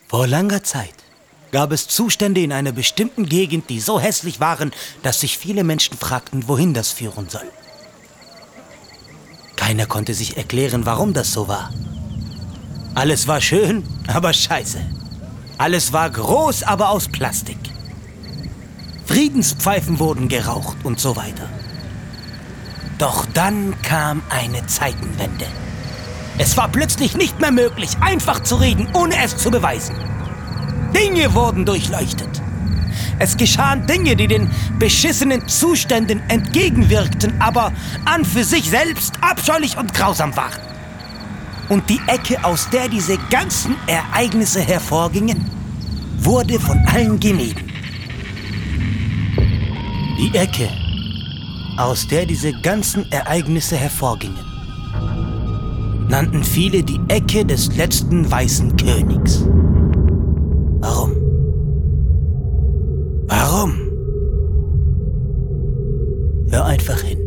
Vor langer Zeit gab es Zustände in einer bestimmten Gegend, die so hässlich waren, dass sich viele Menschen fragten, wohin das führen soll. Keiner konnte sich erklären, warum das so war. Alles war schön, aber scheiße. Alles war groß, aber aus Plastik. Friedenspfeifen wurden geraucht und so weiter. Doch dann kam eine Zeitenwende. Es war plötzlich nicht mehr möglich, einfach zu reden, ohne es zu beweisen. Dinge wurden durchleuchtet. Es geschahen Dinge, die den beschissenen Zuständen entgegenwirkten, aber an für sich selbst abscheulich und grausam waren. Und die Ecke, aus der diese ganzen Ereignisse hervorgingen, wurde von allen gemieden. Die Ecke, aus der diese ganzen Ereignisse hervorgingen, nannten viele die Ecke des letzten weißen Königs. Warum? Warum? Hör einfach hin.